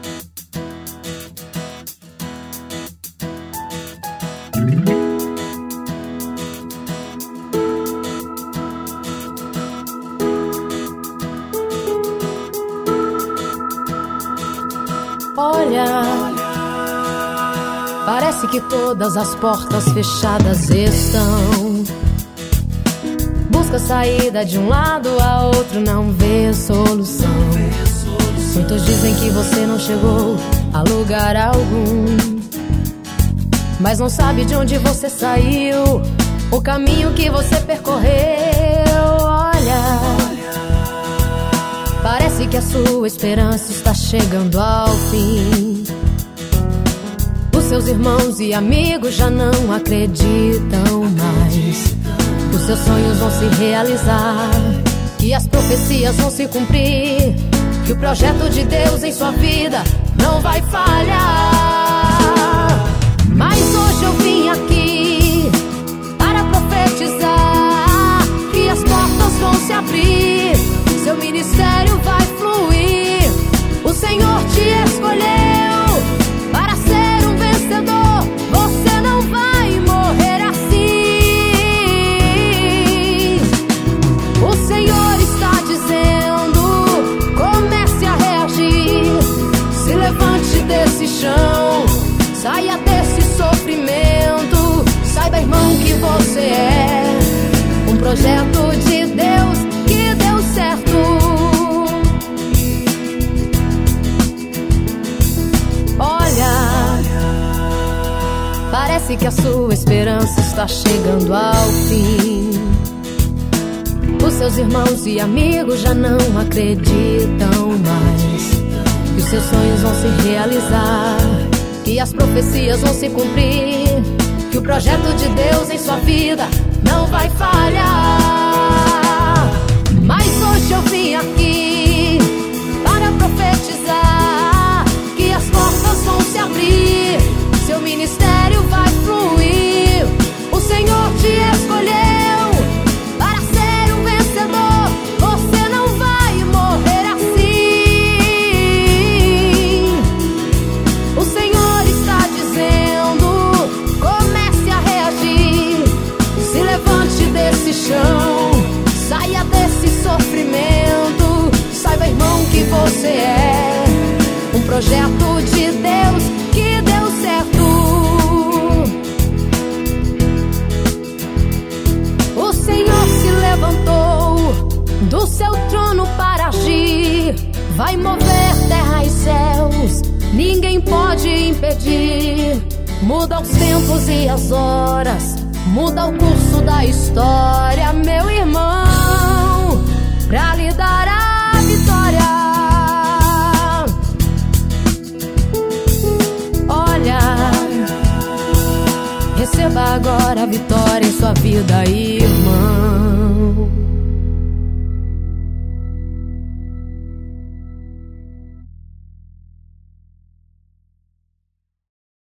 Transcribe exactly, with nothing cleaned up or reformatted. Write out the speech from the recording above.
Olha, parece que todas as portas fechadas estão. Busca saída de um lado a outro, não vê solução. Muitos dizem que você não chegou a lugar algum, mas não sabe de onde você saiu, o caminho que você percorreu. Olha, parece que a sua esperança está chegando ao fim. Os seus irmãos e amigos já não acreditam mais. Os seus sonhos vão se realizar, que as profecias vão se cumprir, que o projeto de Deus em sua vida não vai falhar. Mas hoje eu vim aqui para profetizar que as portas vão se abrir, seu ministério vai fluir. O Senhor te escolheu para ser um vencedor. Você não vai morrer assim. O Senhor está dizendo: comece a reagir. Se levante desse chão, saia desse sofrimento. Saiba, irmão, que você é um projeto de Deus que deu certo. Olha, parece que a sua esperança está chegando ao fim. Os seus irmãos e amigos já não acreditam mais, que os seus sonhos vão se realizar, que as profecias vão se cumprir, que o projeto de Deus em sua vida não vai falhar. Mas hoje eu vim aqui para profetizar que as portas vão se abrir, seu ministério vai fluir. O Senhor te escolheu para ser um vencedor. Você não vai morrer assim. O Senhor está dizendo: comece a reagir. Se levante desse chão, saia desse sofrimento. Saiba, irmão, que você é um projeto de Deus que deu certo. O Senhor se levantou do seu trono para agir, vai mover terra e céus, ninguém pode impedir. Muda os tempos e as horas, muda o curso da história, meu irmão, pra lhe dar a vitória. Olha, receba agora a vitória em sua vida, irmão.